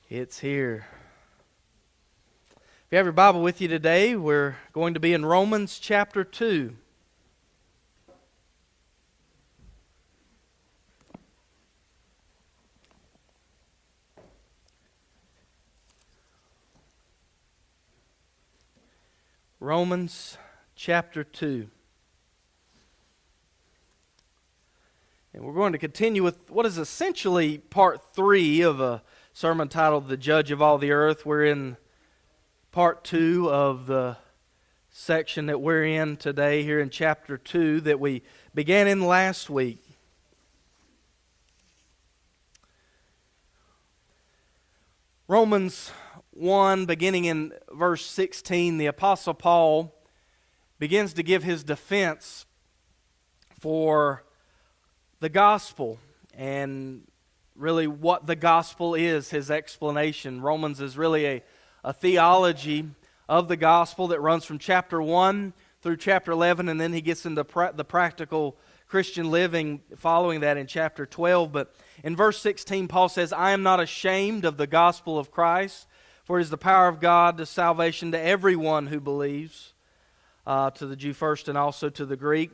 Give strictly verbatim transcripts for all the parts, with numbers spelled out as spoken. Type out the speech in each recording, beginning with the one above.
It's here. If you have your Bible with you today, we're going to be in Romans chapter two. Romans chapter two. And we're going to continue with what is essentially part three of a sermon titled The Judge of All the Earth. We're in part two of the section that we're in today here in chapter two that we began in last week. Romans one, beginning in verse sixteen, the Apostle Paul begins to give his defense for the gospel and really what the gospel is, his explanation. Romans is really a, a theology of the gospel that runs from chapter one through chapter eleven, and then he gets into pra- the practical Christian living following that in chapter twelve. But in verse sixteen, Paul says, I am not ashamed of the gospel of Christ, for it is the power of God to salvation to everyone who believes, uh, to the Jew first and also to the Greek.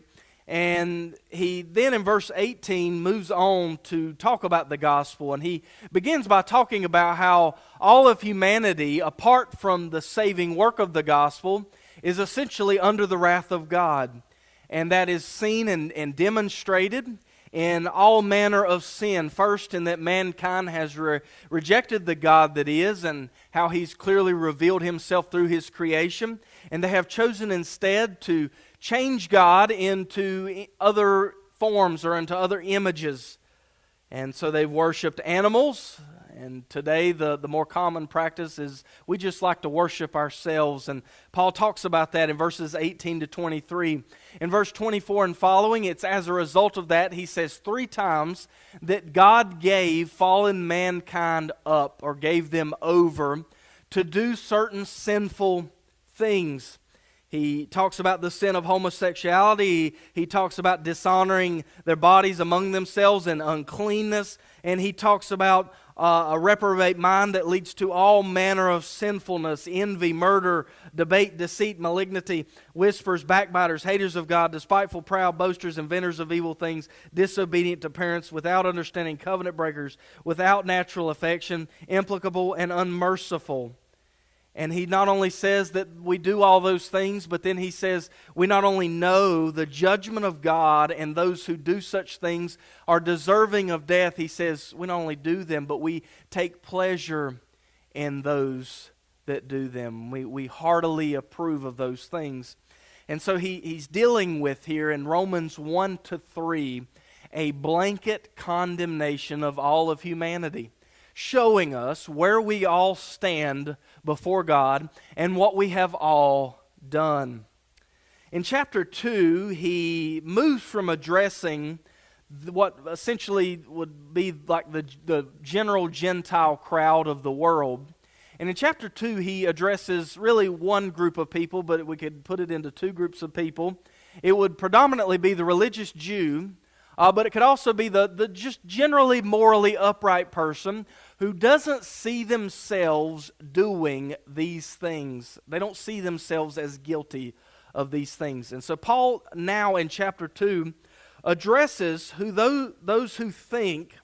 And he then in verse eighteen moves on to talk about the gospel, and he begins by talking about how all of humanity, apart from the saving work of the gospel, is essentially under the wrath of God. And that is seen and, and demonstrated in all manner of sin. First, in that mankind has re- rejected the God that is, and how He's clearly revealed Himself through His creation, and they have chosen instead to change God into other forms or into other images. And so they've worshipped animals, and today the, the more common practice is we just like to worship ourselves. And Paul talks about that in verses eighteen to twenty-three. In verse twenty-four and following, it's as a result of that, he says three times that God gave fallen mankind up, or gave them over, to do certain sinful things. He talks about the sin of homosexuality. He, he talks about dishonoring their bodies among themselves and uncleanness. And he talks about uh, a reprobate mind that leads to all manner of sinfulness, envy, murder, debate, deceit, malignity, whispers, backbiters, haters of God, despiteful, proud, boasters, inventors of evil things, disobedient to parents, without understanding, covenant breakers, without natural affection, implacable and unmerciful. And he not only says that we do all those things, but then he says we not only know the judgment of God, and those who do such things are deserving of death. He says we not only do them, but we take pleasure in those that do them. We, we heartily approve of those things. And so he, he's dealing with here in Romans one to three a blanket condemnation of all of humanity, showing us where we all stand before God and what we have all done. In chapter two, he moves from addressing what essentially would be like the, the general Gentile crowd of the world. And in chapter two, he addresses really one group of people, but we could put it into two groups of people. It would predominantly be the religious Jew, Uh, but it could also be the, the just generally morally upright person who doesn't see themselves doing these things. They don't see themselves as guilty of these things. And so Paul now in chapter two addresses who those, those who think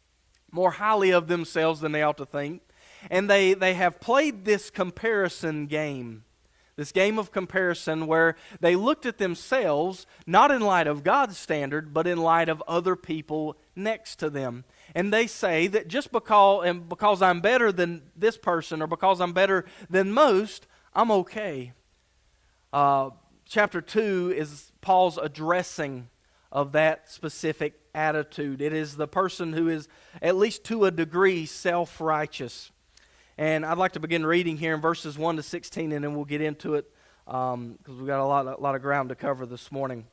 more highly of themselves than they ought to think. And they, they have played this comparison game. This game of comparison where they looked at themselves not in light of God's standard, but in light of other people next to them. And they say that just because, and because I'm better than this person, or because I'm better than most, I'm okay. Uh, chapter two is Paul's addressing of that specific attitude. It is the person who is, at least to a degree, self-righteous. And I'd like to begin reading here in verses one to sixteen, and then we'll get into it because um, we've got a lot, a lot of ground to cover this morning.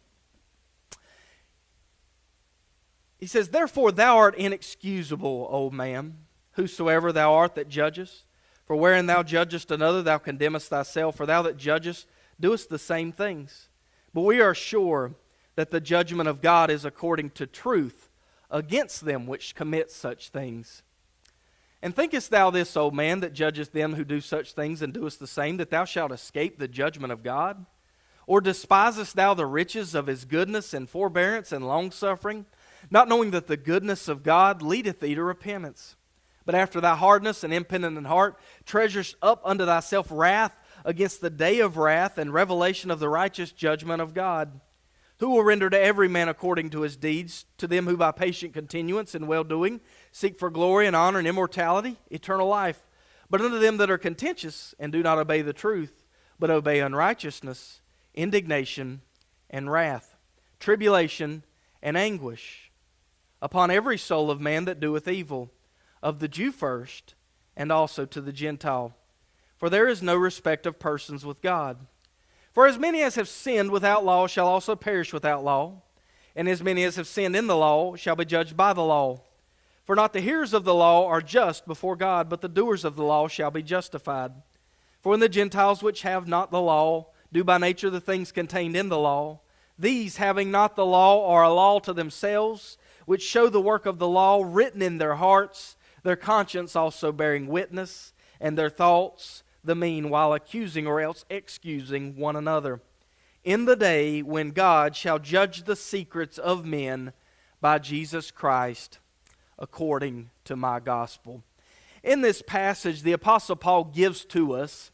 He says, Therefore thou art inexcusable, O man, whosoever thou art that judgest. For wherein thou judgest another, thou condemnest thyself. For thou that judgest doest the same things. But we are sure that the judgment of God is according to truth against them which commit such things. And thinkest thou this, O man, that judgest them who do such things and doest the same, that thou shalt escape the judgment of God? Or despisest thou the riches of his goodness and forbearance and longsuffering, not knowing that the goodness of God leadeth thee to repentance? But after thy hardness and impenitent heart treasurest up unto thyself wrath against the day of wrath and revelation of the righteous judgment of God, who will render to every man according to his deeds, to them who by patient continuance in well-doing seek for glory and honor and immortality, eternal life. But unto them that are contentious and do not obey the truth, but obey unrighteousness, indignation and wrath, tribulation and anguish, upon every soul of man that doeth evil, of the Jew first, and also to the Gentile. For there is no respect of persons with God. For as many as have sinned without law shall also perish without law, and as many as have sinned in the law shall be judged by the law. For not the hearers of the law are just before God, but the doers of the law shall be justified. For when the Gentiles which have not the law do by nature the things contained in the law, these, having not the law, are a law to themselves, which show the work of the law written in their hearts, their conscience also bearing witness, and their thoughts the meanwhile accusing or else excusing one another, in the day when God shall judge the secrets of men by Jesus Christ, according to my gospel. In this passage, the Apostle Paul gives to us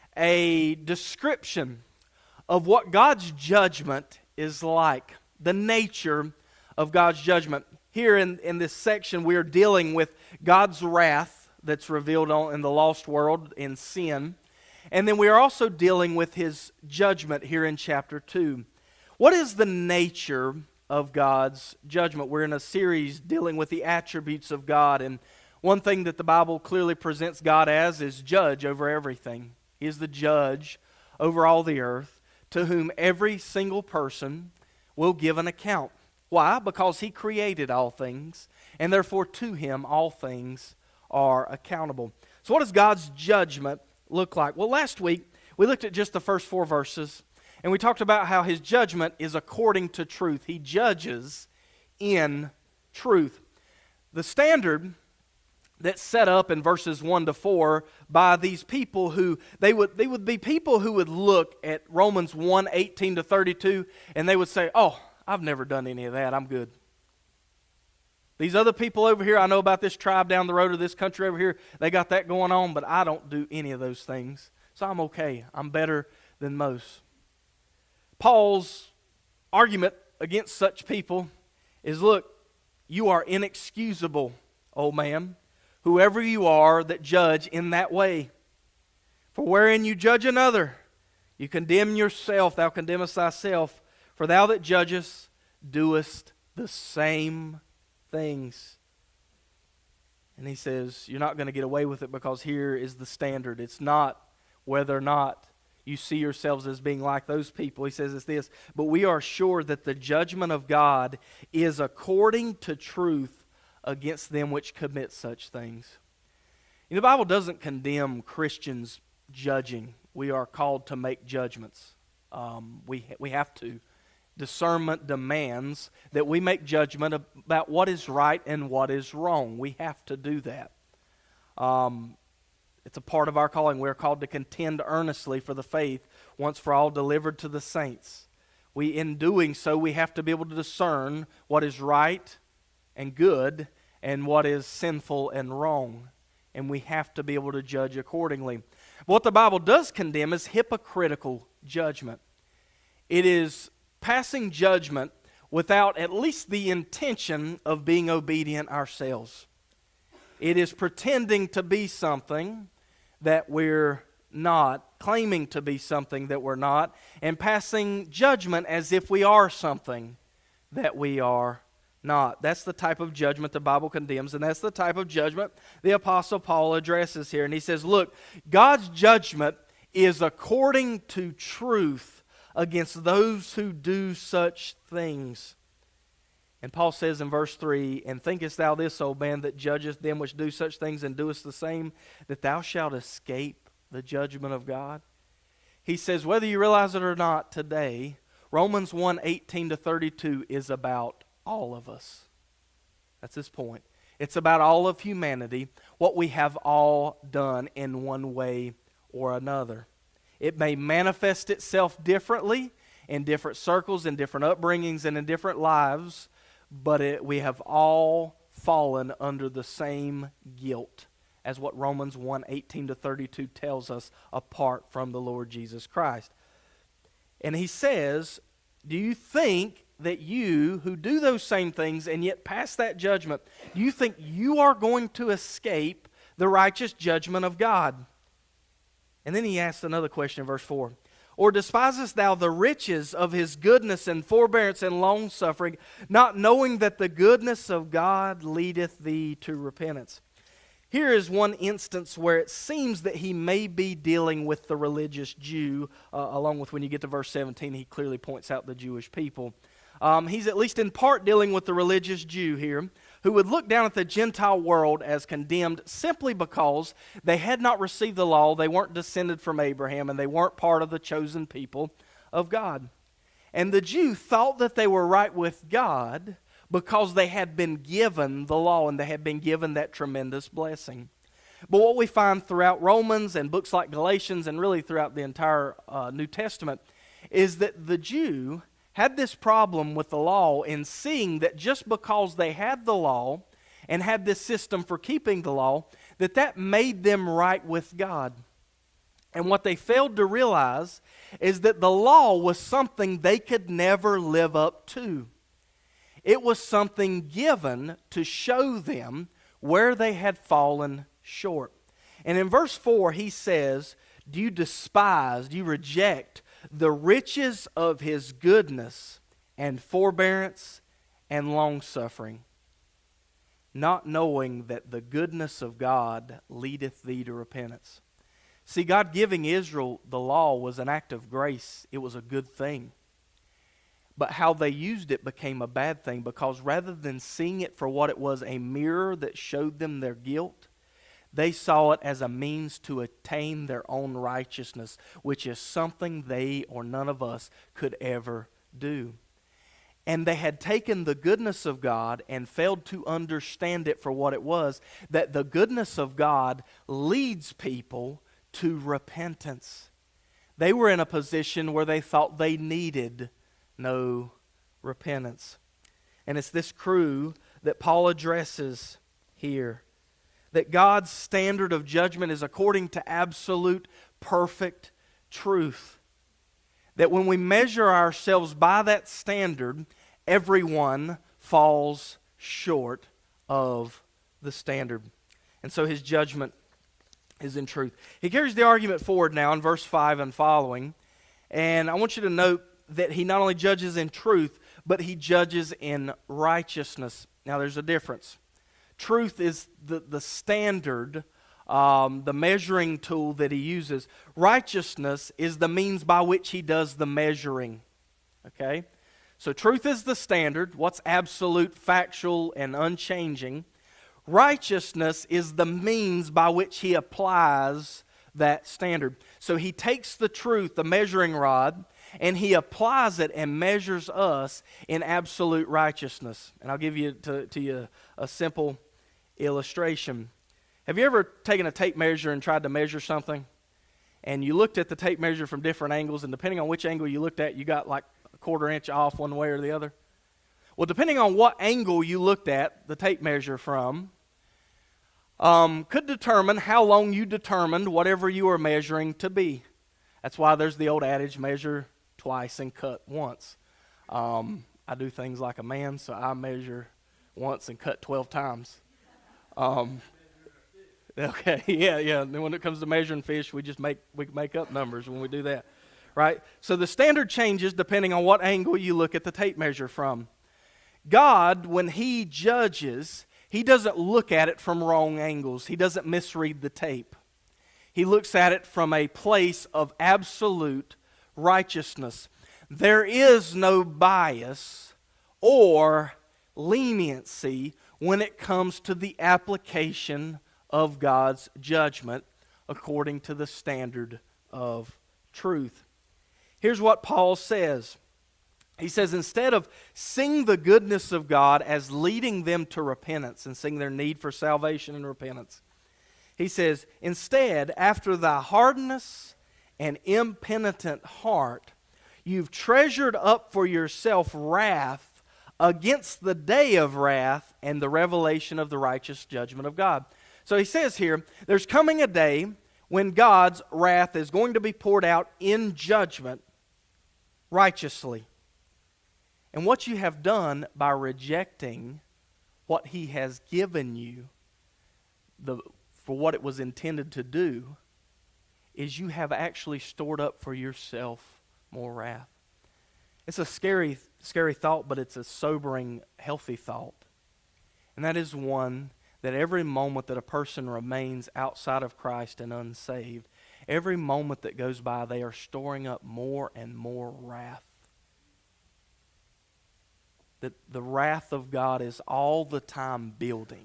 a description of what God's judgment is like, the nature of God's judgment. Here in, in this section, we are dealing with God's wrath that's revealed on, in the lost world in sin. And then we are also dealing with His judgment here in chapter two. What is the nature of God's judgment? We're in a series dealing with the attributes of God, and one thing that the Bible clearly presents God as is judge over everything. He is the judge over all the earth, to whom every single person will give an account. Why? Because He created all things, and therefore to Him all things are accountable. So what does God's judgment look like? Well, last week we looked at just the first four verses, and we talked about how His judgment is according to truth. He judges in truth. The standard that's set up in verses one to four by these people who, they would they would be people who would look at Romans one, eighteen to thirty-two, and they would say, oh, I've never done any of that, I'm good. These other people over here, I know about this tribe down the road or this country over here, they got that going on, but I don't do any of those things. So I'm okay. I'm better than most. Paul's argument against such people is, look, you are inexcusable, old man, whoever you are that judge in that way. For wherein you judge another, you condemn yourself, thou condemnest thyself, for thou that judgest doest the same things. And he says, you're not going to get away with it, because here is the standard. It's not whether or not you see yourselves as being like those people. He says it's this, but we are sure that the judgment of God is according to truth against them which commit such things. You know, the Bible doesn't condemn Christians judging. We are called to make judgments. Um, we, we have to. Discernment demands that we make judgment about what is right and what is wrong. We have to do that. Um, it's a part of our calling. We are called to contend earnestly for the faith once for all delivered to the saints. We, in doing so, we have to be able to discern what is right and good and what is sinful and wrong. And we have to be able to judge accordingly. What the Bible does condemn is hypocritical judgment. It is passing judgment without at least the intention of being obedient ourselves. It is pretending to be something that we're not, claiming to be something that we're not, and passing judgment as if we are something that we are not. That's the type of judgment the Bible condemns, and that's the type of judgment the Apostle Paul addresses here. And he says, look, God's judgment is according to truth against those who do such things. And Paul says in verse three, and thinkest thou this, O man, that judgest them which do such things and doest the same, that thou shalt escape the judgment of God? He says, whether you realize it or not today, Romans one, eighteen to thirty-two is about all of us. That's his point. It's about all of humanity, what we have all done in one way or another. It may manifest itself differently in different circles, in different upbringings, and in different lives, but it, we have all fallen under the same guilt as what Romans one, eighteen to thirty-two tells us, apart from the Lord Jesus Christ. And he says, do you think that you who do those same things and yet pass that judgment, do you think you are going to escape the righteous judgment of God? And then he asks another question in verse four. Or despisest thou the riches of his goodness and forbearance and longsuffering, not knowing that the goodness of God leadeth thee to repentance? Here is one instance where it seems that he may be dealing with the religious Jew, uh, along with when you get to verse seventeen, he clearly points out the Jewish people. Um, he's at least in part dealing with the religious Jew here, who would look down at the Gentile world as condemned simply because they had not received the law, they weren't descended from Abraham, and they weren't part of the chosen people of God. And the Jew thought that they were right with God because they had been given the law and they had been given that tremendous blessing. But what we find throughout Romans and books like Galatians and really throughout the entire uh, New Testament is that the Jew had this problem with the law in seeing that just because they had the law and had this system for keeping the law, that that made them right with God. And what they failed to realize is that the law was something they could never live up to. It was something given to show them where they had fallen short. And in verse four he says, do you despise, do you reject the riches of his goodness and forbearance and longsuffering, not knowing that the goodness of God leadeth thee to repentance? See, God giving Israel the law was an act of grace. It was a good thing. But how they used it became a bad thing, because rather than seeing it for what it was, a mirror that showed them their guilt, they saw it as a means to attain their own righteousness, which is something they or none of us could ever do. And they had taken the goodness of God and failed to understand it for what it was, that the goodness of God leads people to repentance. They were in a position where they thought they needed no repentance. And it's this crew that Paul addresses here. That God's standard of judgment is according to absolute, perfect truth. That when we measure ourselves by that standard, everyone falls short of the standard. And so his judgment is in truth. He carries the argument forward now in verse five and following. And I want you to note that he not only judges in truth, but he judges in righteousness. Now there's a difference. Truth is the, the standard, um, the measuring tool that he uses. Righteousness is the means by which he does the measuring. Okay? So truth is the standard, what's absolute, factual, and unchanging. Righteousness is the means by which he applies that standard. So he takes the truth, the measuring rod, and he applies it and measures us in absolute righteousness. And I'll give you to, to you a simple illustration. Have you ever taken a tape measure and tried to measure something? And you looked at the tape measure from different angles, and depending on which angle you looked at, you got like a quarter inch off one way or the other? Well, depending on what angle you looked at the tape measure from, um, could determine how long you determined whatever you were measuring to be. That's why there's the old adage, measure twice and cut once. Um, I do things like a man, so I measure once and cut twelve times. Um, okay, yeah, yeah. And then when it comes to measuring fish, we just make we make up numbers when we do that, right? So the standard changes depending on what angle you look at the tape measure from. God, when he judges, he doesn't look at it from wrong angles. He doesn't misread the tape. He looks at it from a place of absolute righteousness. There is no bias or leniency when it comes to the application of God's judgment according to the standard of truth. Here's what Paul says. He says, instead of seeing the goodness of God as leading them to repentance and seeing their need for salvation and repentance, he says, instead, after thy hardness and impenitent heart, you've treasured up for yourself wrath against the day of wrath and the revelation of the righteous judgment of God. So he says here, there's coming a day when God's wrath is going to be poured out in judgment righteously. And what you have done by rejecting what He has given you the, for what it was intended to do is you have actually stored up for yourself more wrath. It's a scary, scary thought, but it's a sobering, healthy thought. And that is one that every moment that a person remains outside of Christ and unsaved, every moment that goes by, they are storing up more and more wrath. That the wrath of God is all the time building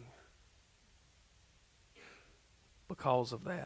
because of that.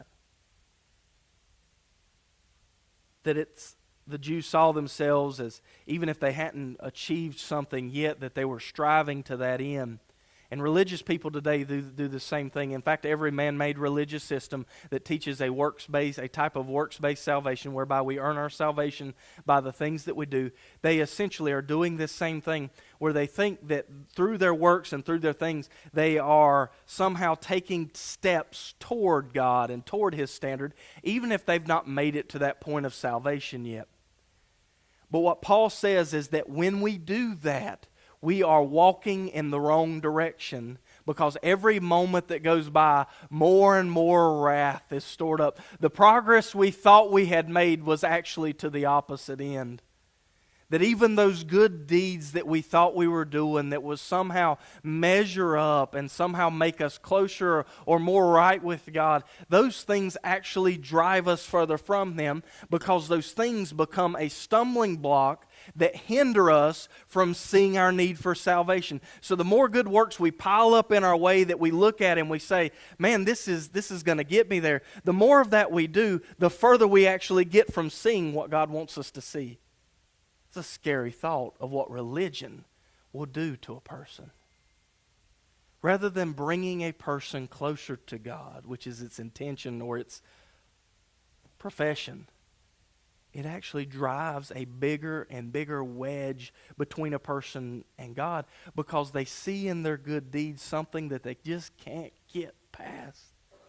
That it's the Jews saw themselves as, even if they hadn't achieved something yet, that they were striving to that end. And religious people today do, do the same thing. In fact, every man-made religious system that teaches a works-based, a type of works-based salvation whereby we earn our salvation by the things that we do, they essentially are doing this same thing where they think that through their works and through their things, they are somehow taking steps toward God and toward His standard, even if they've not made it to that point of salvation yet. But what Paul says is that when we do that, we are walking in the wrong direction, because every moment that goes by, more and more wrath is stored up. The progress we thought we had made was actually to the opposite end. That even those good deeds that we thought we were doing that would somehow measure up and somehow make us closer or more right with God, those things actually drive us further from Him, because those things become a stumbling block that hinder us from seeing our need for salvation. So the more good works we pile up in our way that we look at and we say, man, this is this is going to get me there, the more of that we do, the further we actually get from seeing what God wants us to see. It's a scary thought of what religion will do to a person. Rather than bringing a person closer to God, which is its intention or its profession, it actually drives a bigger and bigger wedge between a person and God, because they see in their good deeds something that they just can't get past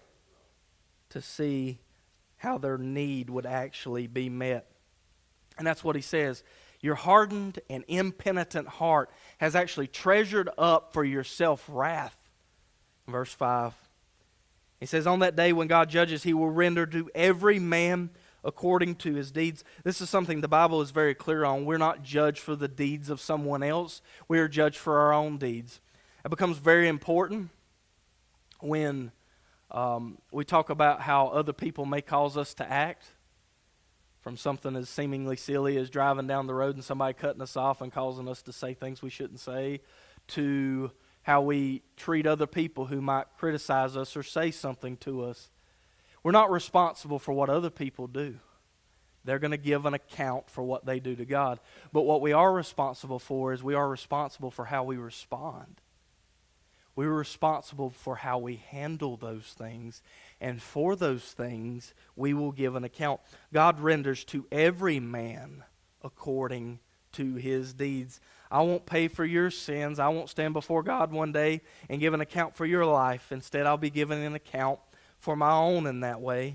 to see how their need would actually be met. And that's what he says. Your hardened and impenitent heart has actually treasured up for yourself wrath. Verse five. He says, on that day when God judges, He will render to every man according to his deeds. This is something the Bible is very clear on. We're not judged for the deeds of someone else. We are judged for our own deeds. It becomes very important when um, we talk about how other people may cause us to act. From something as seemingly silly as driving down the road and somebody cutting us off and causing us to say things we shouldn't say, to how we treat other people who might criticize us or say something to us. We're not responsible for what other people do. They're going to give an account for what they do to God. But what we are responsible for is we are responsible for how we respond. We're responsible for how we handle those things. And for those things, we will give an account. God renders to every man according to his deeds. I won't pay for your sins. I won't stand before God one day and give an account for your life. Instead, I'll be giving an account for my own in that way.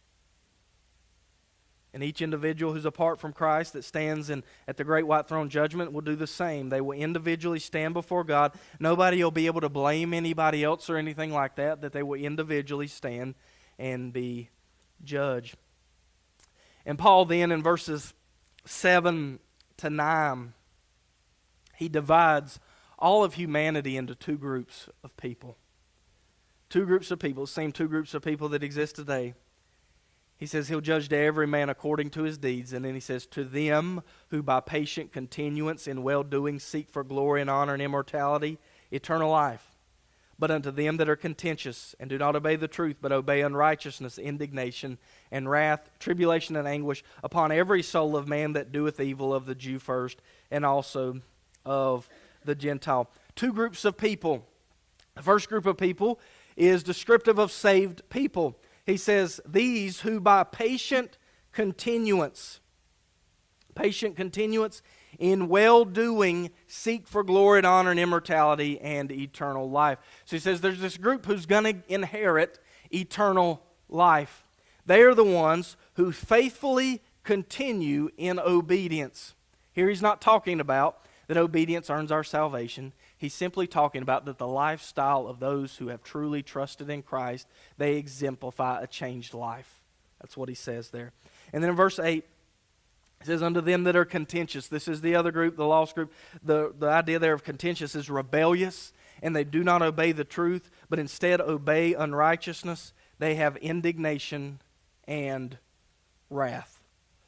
And each individual who's apart from Christ that stands in, at the great white throne judgment will do the same. They will individually stand before God. Nobody will be able to blame anybody else or anything like that, that they will individually stand and be judged. And Paul then in verses seven to nine, he divides all of humanity into two groups of people. Two groups of people, the same two groups of people that exist today. He says he'll judge to every man according to his deeds. And then he says, to them who by patient continuance in well-doing seek for glory and honor and immortality, eternal life. But unto them that are contentious, and do not obey the truth, but obey unrighteousness, indignation, and wrath, tribulation, and anguish, upon every soul of man that doeth evil, of the Jew first, and also of the Gentile. Two groups of people. The first group of people is descriptive of saved people. He says, these who by patient continuance, patient continuance in well-doing seek for glory and honor and immortality and eternal life. So he says there's this group who's going to inherit eternal life. They are the ones who faithfully continue in obedience. Here he's not talking about that obedience earns our salvation. He's simply talking about that the lifestyle of those who have truly trusted in Christ, they exemplify a changed life. That's what he says there. And then in verse eight, it says, unto them that are contentious. This is the other group, the lost group. The, the idea there of contentious is rebellious, and they do not obey the truth, but instead obey unrighteousness. They have indignation and wrath,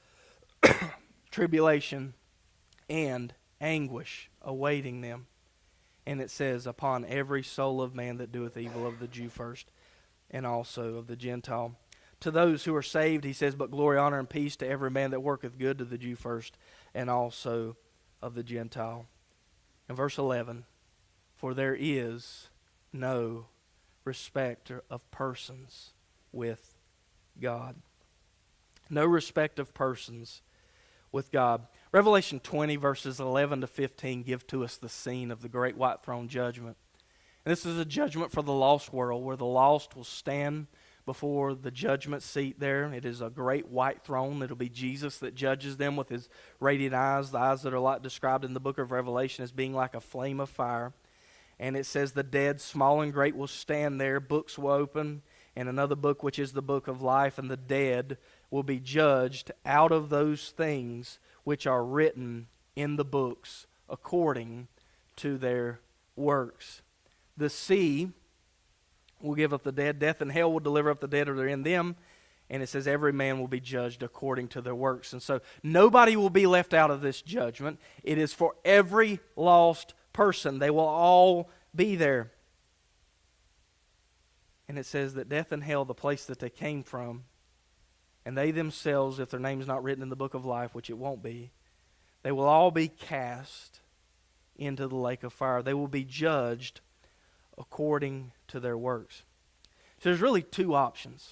tribulation and anguish awaiting them. And it says, upon every soul of man that doeth evil, of the Jew first, and also of the Gentile. To those who are saved, he says, but glory, honor, and peace to every man that worketh good, to the Jew first, and also of the Gentile. In verse eleven, for there is no respect of persons with God. No respect of persons with God. Revelation twenty, verses eleven to fifteen, give to us the scene of the great white throne judgment. And this is a judgment for the lost world, where the lost will stand before the judgment seat there. It is a great white throne. It'll be Jesus that judges them with his radiant eyes, the eyes that are like described in the book of Revelation as being like a flame of fire. And it says the dead, small and great, will stand there. Books will open, and another book, which is the book of life, and the dead will be judged out of those things which are written in the books according to their works. The sea will give up the dead. Death and hell will deliver up the dead, or they're in them. And it says every man will be judged according to their works. And so nobody will be left out of this judgment. It is for every lost person. They will all be there. And it says that death and hell, the place that they came from, and they themselves, if their name is not written in the book of life, which it won't be, they will all be cast into the lake of fire. They will be judged according to their works. So there's really two options.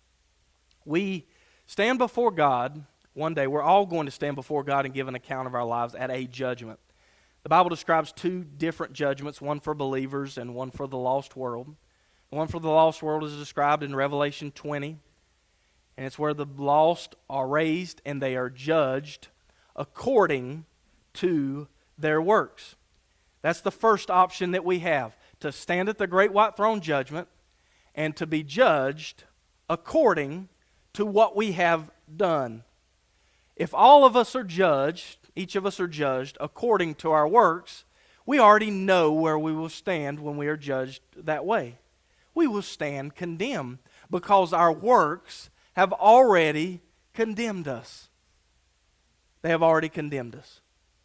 We stand before God one day. We're all going to stand before God and give an account of our lives at a judgment. The Bible describes two different judgments, one for believers and one for the lost world. The one for the lost world is described in Revelation twenty, and it's where the lost are raised and they are judged according to their works. That's the first option that we have, to stand at the great white throne judgment and to be judged according to what we have done. If all of us are judged, each of us are judged according to our works, we already know where we will stand when we are judged that way. We will stand condemned because our works have already condemned us. They have already condemned us.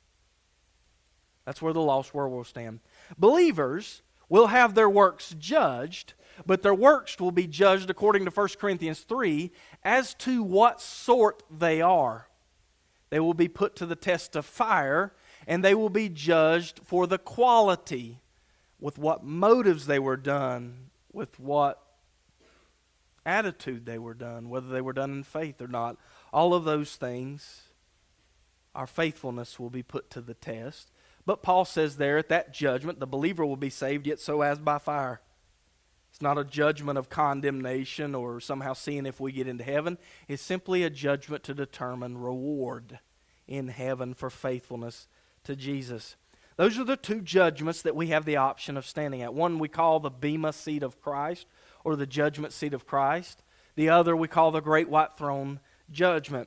That's where the lost world will stand. Believers will have their works judged, but their works will be judged according to First Corinthians three as to what sort they are. They will be put to the test of fire, and they will be judged for the quality, with what motives they were done, with what attitude they were done, whether they were done in faith or not. All of those things, our faithfulness will be put to the test. But Paul says there, at that judgment, the believer will be saved, yet so as by fire. It's not a judgment of condemnation or somehow seeing if we get into heaven. It's simply a judgment to determine reward in heaven for faithfulness to Jesus. Those are the two judgments that we have the option of standing at. One we call the Bema seat of Christ, or the judgment seat of Christ. The other we call the great white throne judgment.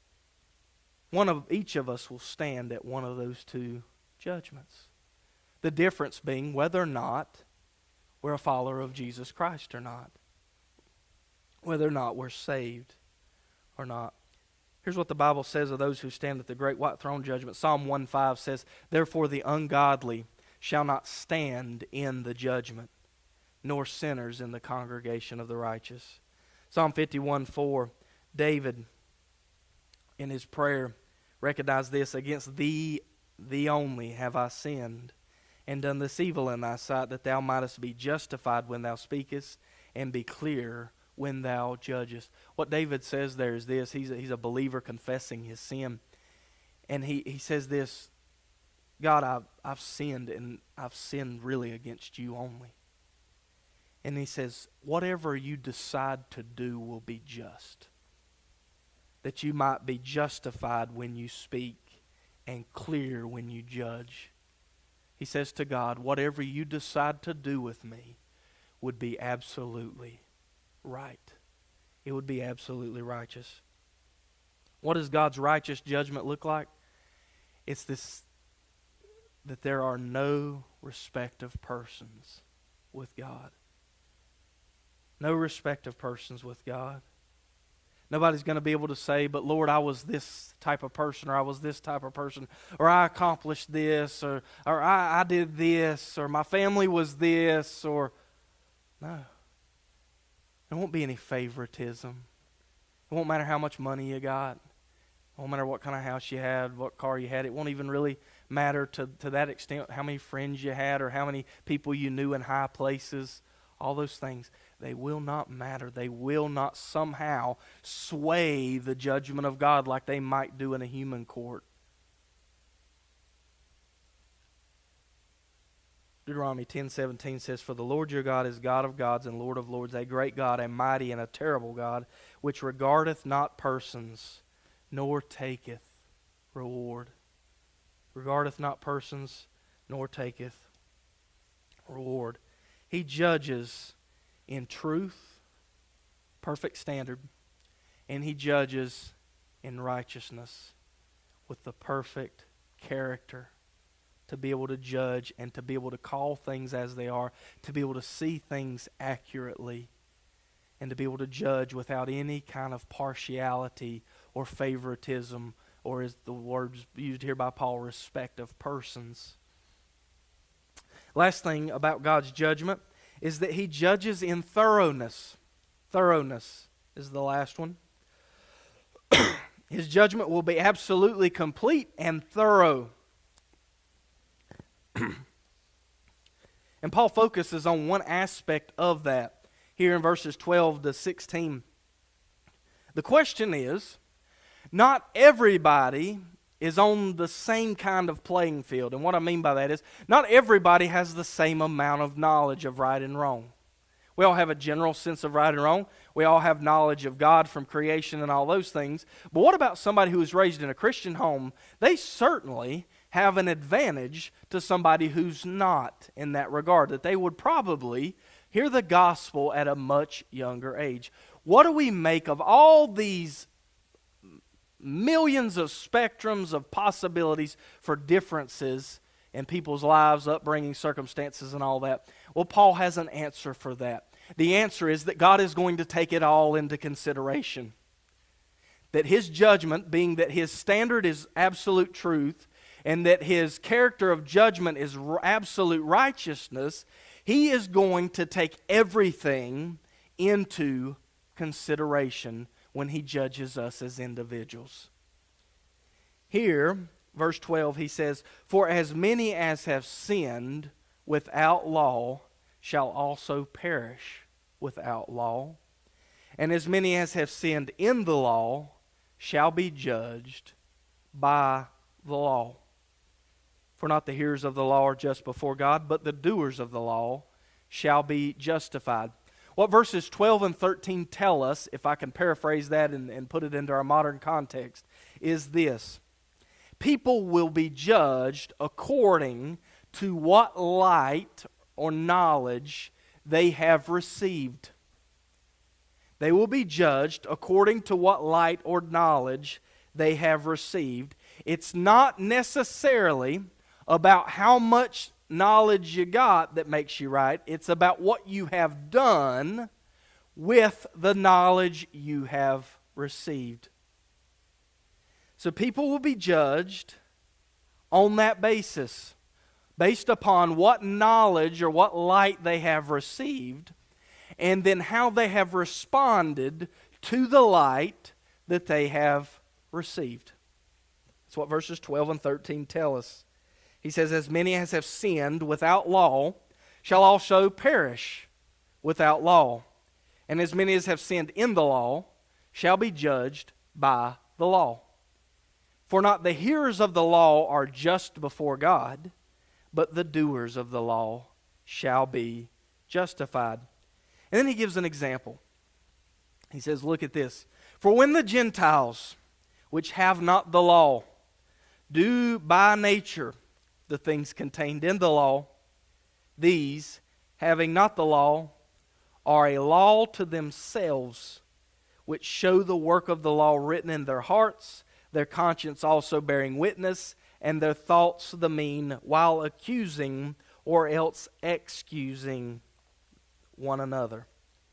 One of each of us will stand at one of those two judgments. The difference being whether or not we're a follower of Jesus Christ or not. Whether or not we're saved or not. Here's what the Bible says of those who stand at the great white throne judgment. Psalm one five says, therefore the ungodly shall not stand in the judgment. nor sinners in the congregation of the righteous. Psalm fifty-one four, David, in his prayer, recognized this: against thee, thee only have I sinned, and done this evil in thy sight, that thou mightest be justified when thou speakest, and be clear when thou judgest. What David says there is this: he's a, he's a believer confessing his sin. And he, he says this: God, I've, I've sinned, and I've sinned really against you only. And he says, whatever you decide to do will be just, that you might be justified when you speak and clear when you judge. He says to God, whatever you decide to do with me would be absolutely right. It would be absolutely righteous. What does God's righteous judgment look like? It's this, that there are no respect of persons with God. No respect of persons with God. Nobody's going to be able to say, but Lord, I was this type of person, or I was this type of person, or I accomplished this, or, or I, I did this, or my family was this, or... No. There won't be any favoritism. It won't matter how much money you got. It won't matter what kind of house you had, what car you had. It won't even really matter to, to that extent how many friends you had or how many people you knew in high places. All those things, they will not matter. They will not somehow sway the judgment of God like they might do in a human court. Deuteronomy ten seventeen says, for the Lord your God is God of gods and Lord of lords, a great God, a mighty and a terrible God, which regardeth not persons, nor taketh reward. Regardeth not persons, nor taketh reward. He judges in truth, perfect standard, and he judges in righteousness with the perfect character to be able to judge and to be able to call things as they are, to be able to see things accurately, and to be able to judge without any kind of partiality or favoritism, or as the words used here by Paul, respect of persons. Last thing about God's judgment is that he judges in thoroughness. Thoroughness is the last one. His judgment will be absolutely complete and thorough. And Paul focuses on one aspect of that here in verses twelve to sixteen. The question is, not everybody is on the same kind of playing field. And what I mean by that is, not everybody has the same amount of knowledge of right and wrong. We all have a general sense of right and wrong. We all have knowledge of God from creation and all those things. But what about somebody who was raised in a Christian home? They certainly have an advantage to somebody who's not in that regard, that they would probably hear the gospel at a much younger age. What do we make of all these millions of spectrums of possibilities for differences in people's lives, upbringing, circumstances, and all that? Well, Paul has an answer for that. The answer is that God is going to take it all into consideration. That his judgment, being that his standard is absolute truth, and that his character of judgment is absolute righteousness, he is going to take everything into consideration when he judges us as individuals. Here, verse twelve, he says, for as many as have sinned without law shall also perish without law, and as many as have sinned in the law shall be judged by the law. For not the hearers of the law are just before God, but the doers of the law shall be justified. What verses twelve and thirteen tell us, if I can paraphrase that and, and put it into our modern context, is this. People will be judged according to what light or knowledge they have received. They will be judged according to what light or knowledge they have received. It's not necessarily about how much knowledge you got that makes you right. It's about what you have done with the knowledge you have received. So people will be judged on that basis. based upon what knowledge or what light they have received, and then how they have responded to the light that they have received. That's what verses twelve and thirteen tell us. He says, as many as have sinned without law shall also perish without law. And as many as have sinned in the law shall be judged by the law. For not the hearers of the law are just before God, but the doers of the law shall be justified. And then he gives an example. He says, look at this. For when the Gentiles, which have not the law, do by nature the things contained in the law, these, having not the law, are a law to themselves, which show the work of the law written in their hearts, their conscience also bearing witness, and their thoughts the mean, while accusing or else excusing one another.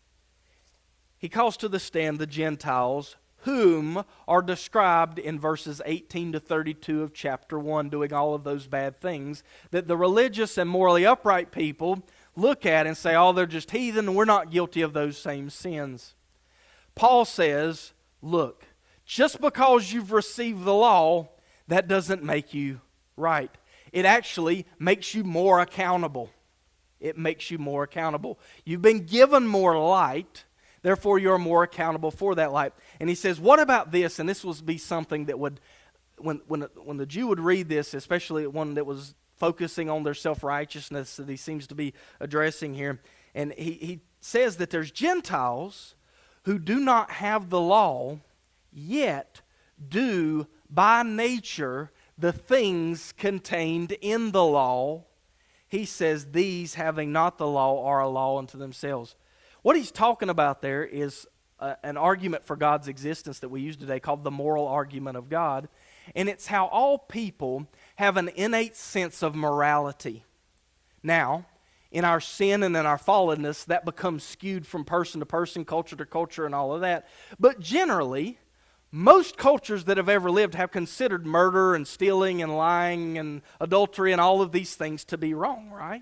He calls to the stand the Gentiles, whom are described in verses eighteen to thirty-two of chapter one, doing all of those bad things that the religious and morally upright people look at and say, oh, they're just heathen, and we're not guilty of those same sins. Paul says, look, just because you've received the law, that doesn't make you right. It actually makes you more accountable. It makes you more accountable. You've been given more light, therefore you're more accountable for that light. And he says, what about this? And this will be something that would, when, when, when the Jew would read this, especially one that was focusing on their self-righteousness that he seems to be addressing here, and he, he says that there's Gentiles who do not have the law, yet do by nature the things contained in the law. He says these, having not the law, are a law unto themselves. What he's talking about there is uh, an argument for God's existence that we use today called the moral argument of God. And it's how all people have an innate sense of morality. Now, in our sin and in our fallenness, that becomes skewed from person to person, culture to culture, and all of that. But generally, most cultures that have ever lived have considered murder and stealing and lying and adultery and all of these things to be wrong, right?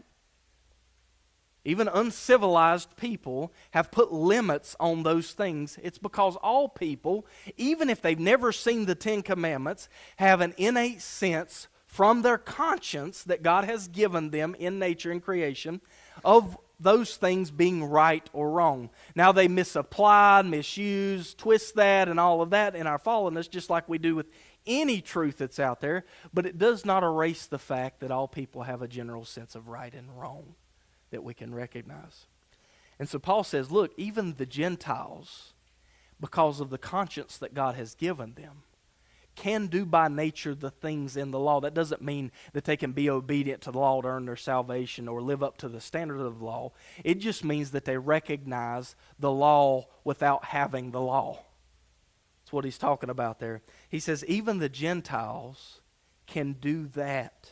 Even uncivilized people have put limits on those things. It's because all people, even if they've never seen the Ten Commandments, have an innate sense from their conscience that God has given them in nature and creation of those things being right or wrong. Now they misapply, misuse, twist that and all of that in our fallenness, just like we do with any truth that's out there, but it does not erase the fact that all people have a general sense of right and wrong that we can recognize. And so Paul says, look, even the Gentiles, because of the conscience that God has given them, can do by nature the things in the law. That doesn't mean that they can be obedient to the law to earn their salvation or live up to the standard of the law. It just means that they recognize the law without having the law. That's what he's talking about there. He says even the Gentiles can do that.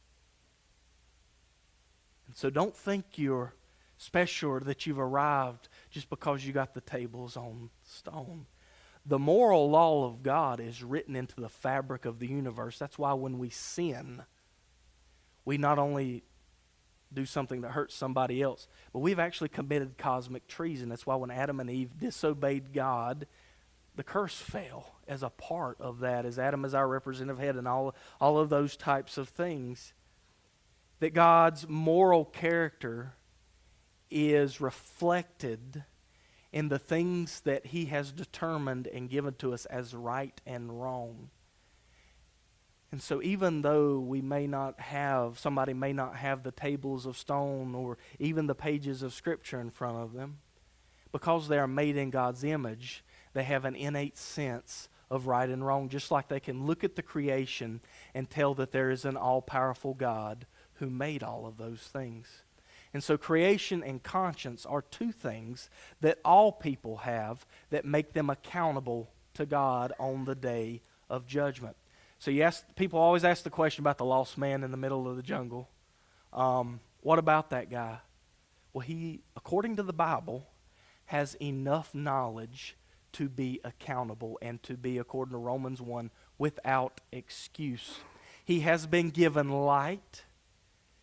And so don't think you're special or that you've arrived just because you got the tables on stone. The moral law of God is written into the fabric of the universe. That's why when we sin, we not only do something that hurts somebody else, but we've actually committed cosmic treason. That's why when Adam and Eve disobeyed God, the curse fell as a part of that, as Adam is our representative head and all, all of those types of things. That God's moral character is reflected in the things that He has determined and given to us as right and wrong. And so even though we may not have, somebody may not have the tables of stone or even the pages of Scripture in front of them, because they are made in God's image, they have an innate sense of right and wrong, just like they can look at the creation and tell that there is an all-powerful God who made all of those things. And so creation and conscience are two things that all people have that make them accountable to God on the day of judgment. So you ask, people always ask the question about the lost man in the middle of the jungle. Um, what about that guy? Well, he, according to the Bible, has enough knowledge to be accountable and to be, according to Romans one, without excuse. He has been given light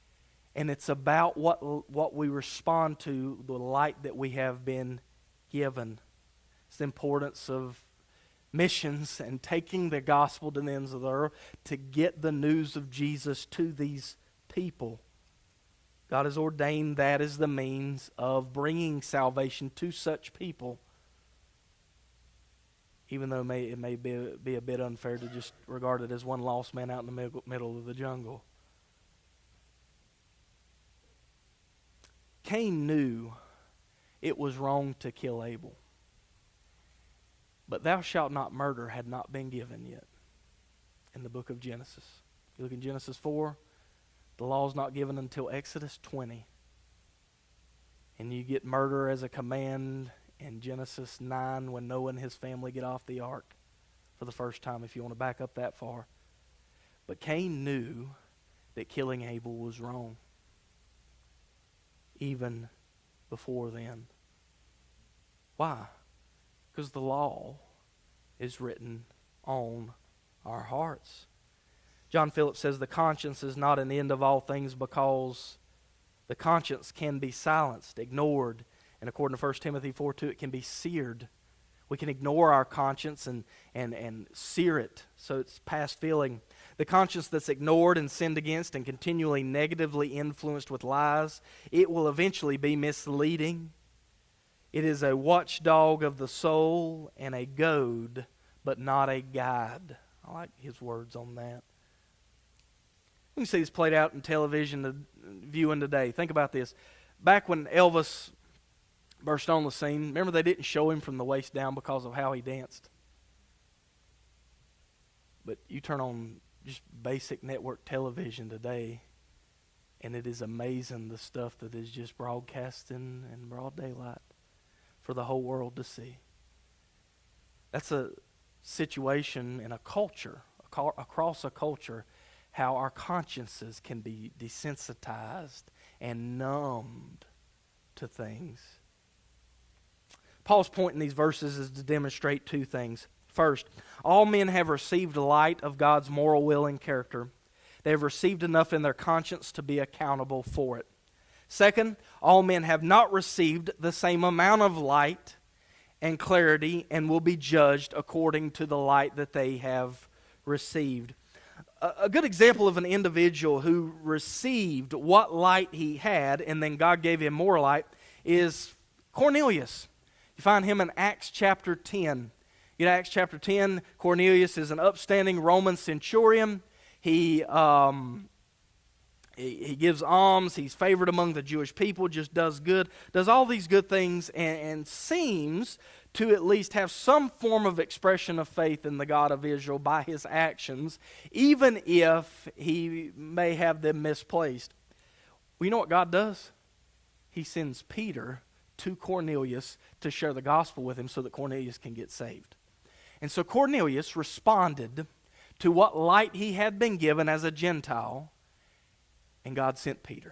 And it's about what, what we respond to, the light that we have been given. It's the importance of missions and taking the gospel to the ends of the earth to get the news of Jesus to these people. God has ordained that as the means of bringing salvation to such people, even though it may, it may be, be a bit unfair to just regard it as one lost man out in the middle, middle of the jungle. Cain knew it was wrong to kill Abel. But thou shalt not murder had not been given yet in the book of Genesis. You look in Genesis four, the law is not given until Exodus twenty. And you get murder as a command in Genesis nine when Noah and his family get off the ark for the first time, if you want to back up that far. But Cain knew that killing Abel was wrong, even before then. Why? Because the law is written on our hearts. John Phillips says the conscience is not an end of all things because the conscience can be silenced, ignored, and according to First Timothy four two, it can be seared. We can ignore our conscience and, and, and sear it so it's past feeling. The conscience that's ignored and sinned against and continually negatively influenced with lies, it will eventually be misleading. It is a watchdog of the soul and a goad, but not a guide. I like his words on that. We can see this played out in television viewing today. Think about this. Back when Elvis burst on the scene, remember they didn't show him from the waist down because of how he danced? But you turn on just basic network television today, and it is amazing the stuff that is just broadcasting in broad daylight for the whole world to see. That's a situation in a culture, across a culture, how our consciences can be desensitized and numbed to things. Paul's point in these verses is to demonstrate two things. First, all men have received light of God's moral will and character. They have received enough in their conscience to be accountable for it. Second, all men have not received the same amount of light and clarity and will be judged according to the light that they have received. A, a good example of an individual who received what light he had and then God gave him more light is Cornelius. You find him in Acts chapter ten. In Acts chapter ten, Cornelius is an upstanding Roman centurion. He... Um, He, he gives alms, he's favored among the Jewish people, just does good, does all these good things, and, and seems to at least have some form of expression of faith in the God of Israel by his actions, even if he may have them misplaced. Well, you know what God does? He sends Peter to Cornelius to share the gospel with him so that Cornelius can get saved. And so Cornelius responded to what light he had been given as a Gentile, and God sent Peter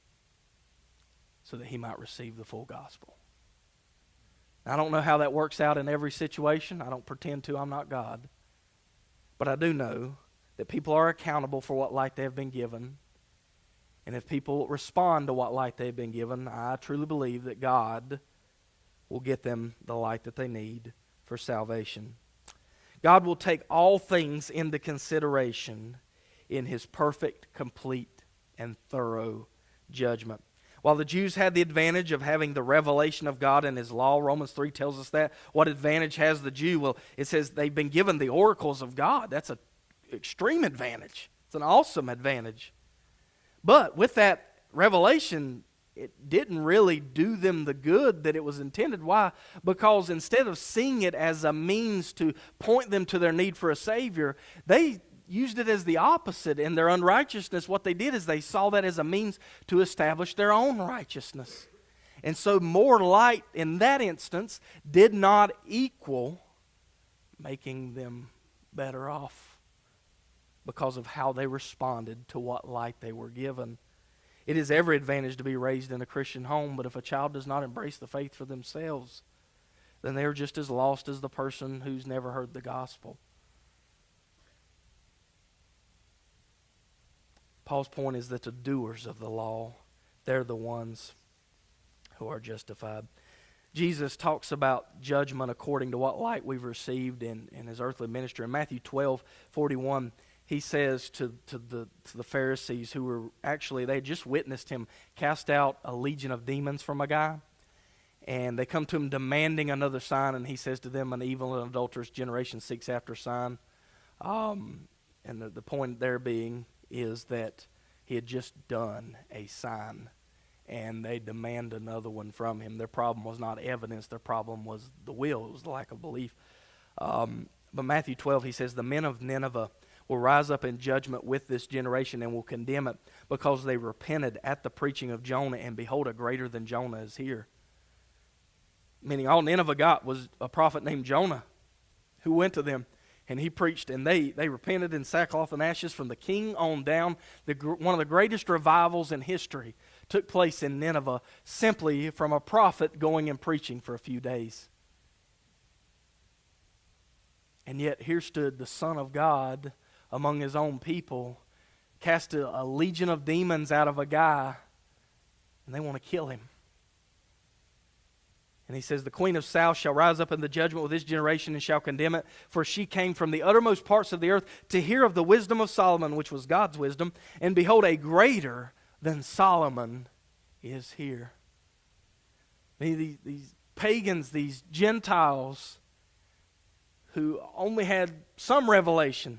so that he might receive the full gospel. Now, I don't know how that works out in every situation. I don't pretend to. I'm not God. But I do know that people are accountable for what light they have been given. And if people respond to what light they've been given, I truly believe that God will get them the light that they need for salvation. God will take all things into consideration in His perfect, complete, and thorough judgment. While the Jews had the advantage of having the revelation of God in His law, Romans three tells us that. What advantage has the Jew? Well, it says they've been given the oracles of God. That's an extreme advantage. It's an awesome advantage. But with that revelation, it didn't really do them the good that it was intended. Why? Because instead of seeing it as a means to point them to their need for a Savior, they used it as the opposite. In their unrighteousness, what they did is they saw that as a means to establish their own righteousness. And so more light in that instance did not equal making them better off because of how they responded to what light they were given. It is every advantage to be raised in a Christian home, but if a child does not embrace the faith for themselves, then they're just as lost as the person who's never heard the gospel. Paul's point is that the doers of the law, they're the ones who are justified. Jesus talks about judgment according to what light we've received in, in his earthly ministry. In Matthew twelve forty-one, he says to, to, the, to the Pharisees who were actually, they had just witnessed him cast out a legion of demons from a guy. And they come to him demanding another sign, and he says to them, an evil and adulterous generation seeks after a sign. Um, and the, the point there being is that he had just done a sign, and they demand another one from him. Their problem was not evidence. Their problem was the will. It was the lack of belief. Um, but Matthew twelve, he says, the men of Nineveh will rise up in judgment with this generation and will condemn it because they repented at the preaching of Jonah, and behold, a greater than Jonah is here. Meaning all Nineveh got was a prophet named Jonah who went to them, and he preached, and they, they repented in sackcloth and ashes from the king on down. The, one of the greatest revivals in history took place in Nineveh simply from a prophet going and preaching for a few days. And yet here stood the Son of God among his own people, cast a, a legion of demons out of a guy, and they want to kill him. And he says, the queen of south shall rise up in the judgment with this generation and shall condemn it, for she came from the uttermost parts of the earth to hear of the wisdom of Solomon, which was God's wisdom, and behold, a greater than Solomon is here. These, these pagans, these Gentiles who only had some revelation,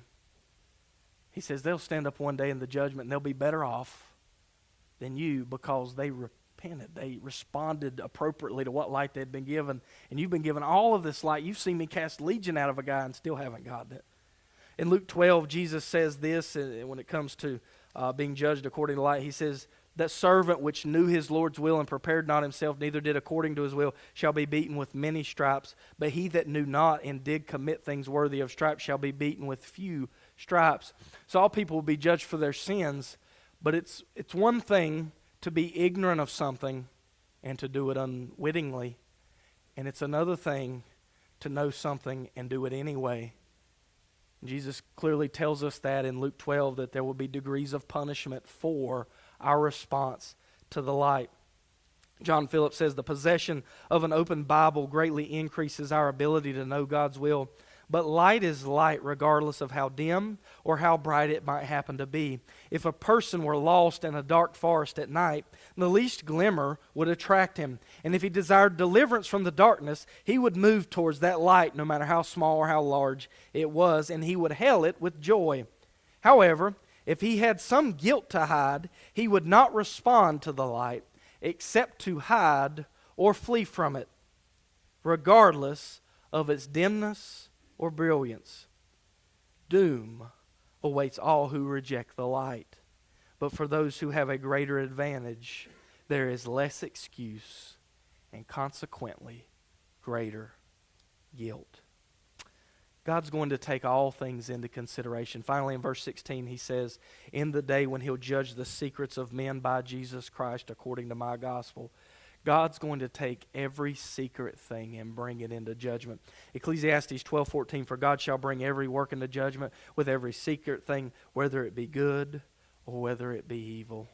he says they'll stand up one day in the judgment and they'll be better off than you because they repented. They responded appropriately to what light they'd been given. And you've been given all of this light. You've seen me cast legion out of a guy and still haven't gotten it. In Luke twelve, Jesus says this when it comes to uh, being judged according to light. He says, that servant which knew his Lord's will and prepared not himself, neither did according to his will, shall be beaten with many stripes. But he that knew not and did commit things worthy of stripes shall be beaten with few stripes. So all people will be judged for their sins, but it's it's one thing to be ignorant of something and to do it unwittingly, and it's another thing to know something and do it anyway. Jesus clearly tells us that in Luke twelve, that there will be degrees of punishment for our response to the light. John Phillips says, the possession of an open Bible greatly increases our ability to know God's will. But light is light regardless of how dim or how bright it might happen to be. If a person were lost in a dark forest at night, the least glimmer would attract him. And if he desired deliverance from the darkness, he would move towards that light no matter how small or how large it was, and he would hail it with joy. However, if he had some guilt to hide, he would not respond to the light except to hide or flee from it, regardless of its dimness or brilliance. Doom awaits all who reject the light. But for those who have a greater advantage, there is less excuse and consequently greater guilt. God's going to take all things into consideration. Finally, in verse sixteen, he says, in the day when he'll judge the secrets of men by Jesus Christ according to my gospel, God's going to take every secret thing and bring it into judgment. Ecclesiastes twelve fourteen, for God shall bring every work into judgment with every secret thing, whether it be good or whether it be evil.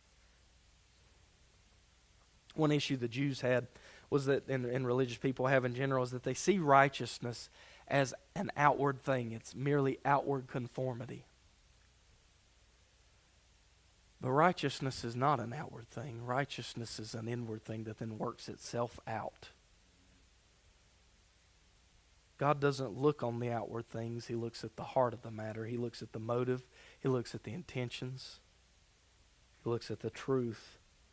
One issue the Jews had was that, and, and religious people have in general, is that they see righteousness as an outward thing. It's merely outward conformity. But righteousness is not an outward thing. Righteousness is an inward thing that then works itself out. God doesn't look on the outward things. He looks at the heart of the matter. He looks at the motive. He looks at the intentions. He looks at the truth.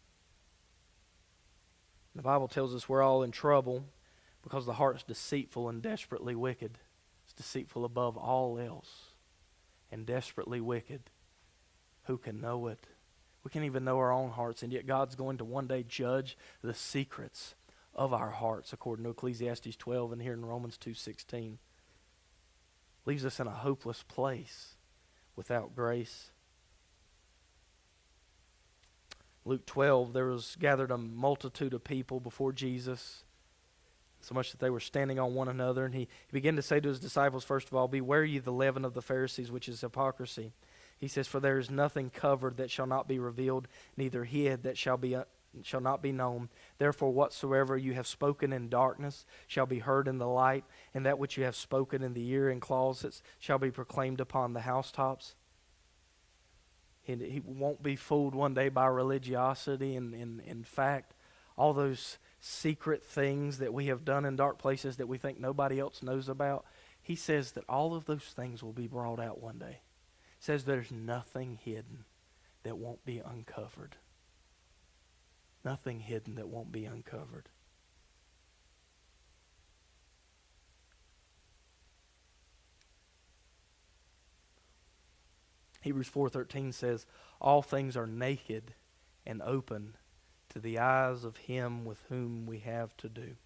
The Bible tells us we're all in trouble because the heart is deceitful and desperately wicked. It's deceitful above all else and desperately wicked. Who can know it? We can't even know our own hearts, and yet God's going to one day judge the secrets of our hearts, according to Ecclesiastes twelve and here in Romans two sixteen. Leaves us in a hopeless place without grace. Luke twelve, there was gathered a multitude of people before Jesus, so much that they were standing on one another. And he, he began to say to his disciples, first of all, beware ye the leaven of the Pharisees, which is hypocrisy. He says, "For there is nothing covered that shall not be revealed, neither hid that shall be uh, shall not be known. Therefore whatsoever you have spoken in darkness shall be heard in the light, and that which you have spoken in the ear in closets shall be proclaimed upon the housetops." And he won't be fooled one day by religiosity. And in fact, all those secret things that we have done in dark places that we think nobody else knows about, he says that all of those things will be brought out one day. He says there's nothing hidden that won't be uncovered. Nothing hidden that won't be uncovered. Hebrews four thirteen says, "All things are naked and open to the eyes of him with whom we have to do."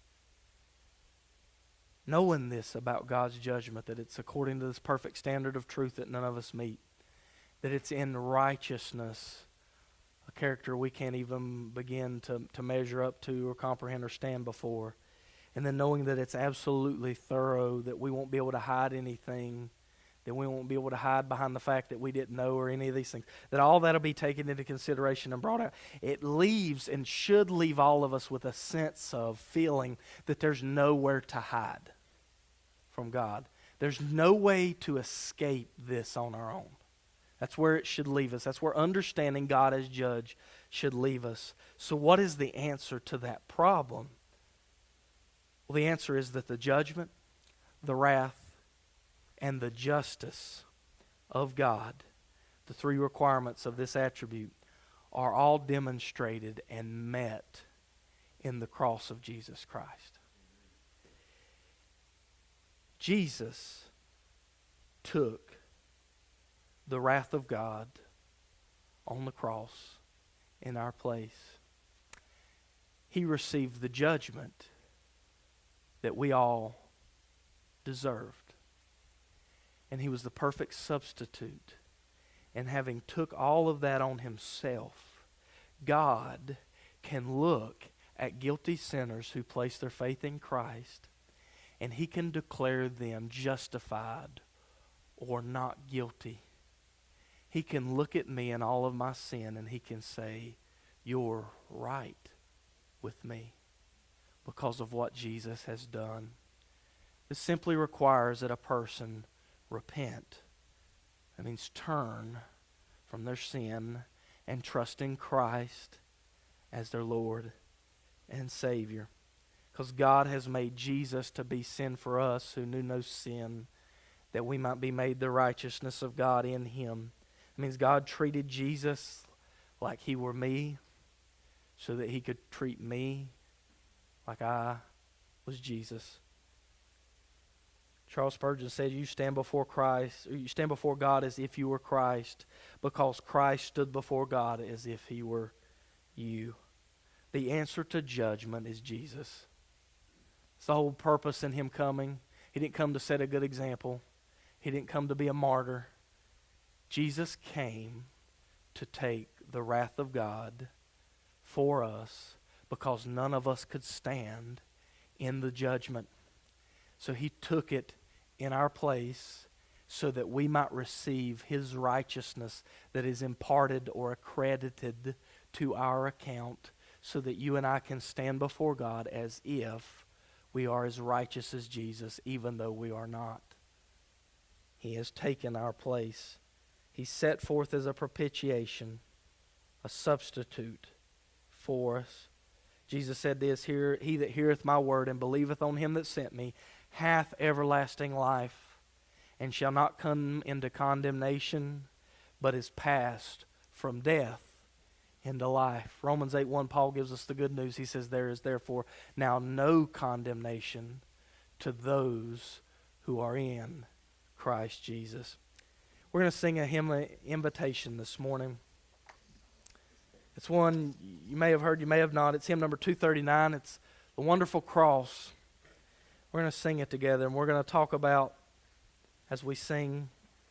Knowing this about God's judgment, that it's according to this perfect standard of truth that none of us meet, that it's in righteousness, a character we can't even begin to, to measure up to or comprehend or stand before, and then knowing that it's absolutely thorough, that we won't be able to hide anything, that we won't be able to hide behind the fact that we didn't know or any of these things, that all that will be taken into consideration and brought out. It leaves and should leave all of us with a sense of feeling that there's nowhere to hide from God. There's no way to escape this on our own. That's where it should leave us. That's where understanding God as judge should leave us. So what is the answer to that problem? Well, the answer is that the judgment, the wrath, and the justice of God, the three requirements of this attribute, are all demonstrated and met in the cross of Jesus Christ. Jesus took the wrath of God on the cross in our place. He received the judgment that we all deserved. And he was the perfect substitute. And having took all of that on himself, God can look at guilty sinners who place their faith in Christ, and he can declare them justified or not guilty. He can look at me and all of my sin, and he can say, "You're right with me because of what Jesus has done." This simply requires that a person repent. That means turn from their sin and trust in Christ as their Lord and Savior. Because God has made Jesus to be sin for us who knew no sin, that we might be made the righteousness of God in him. It means God treated Jesus like he were me so that he could treat me like I was Jesus. Charles Spurgeon said, "You stand before Christ, or you stand before God as if you were Christ, because Christ stood before God as if he were you." The answer to judgment is Jesus. It's the whole purpose in him coming. He didn't come to set a good example. He didn't come to be a martyr. Jesus came to take the wrath of God for us because none of us could stand in the judgment. So he took it in our place so that we might receive his righteousness that is imparted or accredited to our account, so that you and I can stand before God as if we are as righteous as Jesus, even though we are not. He has taken our place. He set forth as a propitiation, a substitute for us. Jesus said this here, "He that heareth my word and believeth on him that sent me hath everlasting life, and shall not come into condemnation, but is passed from death into life." Romans eight one, Paul gives us the good news. He says, "There is therefore now no condemnation to those who are in Christ Jesus." We're going to sing a hymn of invitation this morning. It's one you may have heard, you may have not. It's hymn number two thirty-nine. It's "The Wonderful Cross." We're going to sing it together, and we're going to talk about, as we sing,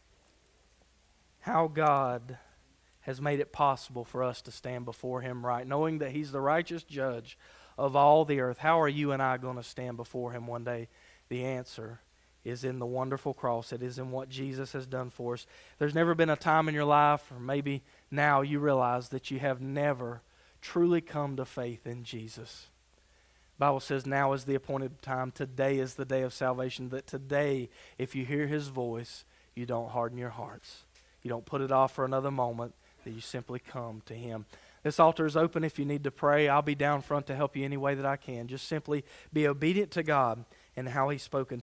how God has made it possible for us to stand before him right, knowing that he's the righteous judge of all the earth. How are you and I going to stand before him one day? The answer is in the wonderful cross. It is in what Jesus has done for us. There's never been a time in your life, or maybe now you realize that you have never truly come to faith in Jesus. The Bible says now is the appointed time. Today is the day of salvation. That today, if you hear His voice, you don't harden your hearts. You don't put it off for another moment, that you simply come to Him. This altar is open if you need to pray. I'll be down front to help you any way that I can. Just simply be obedient to God and how He's spoken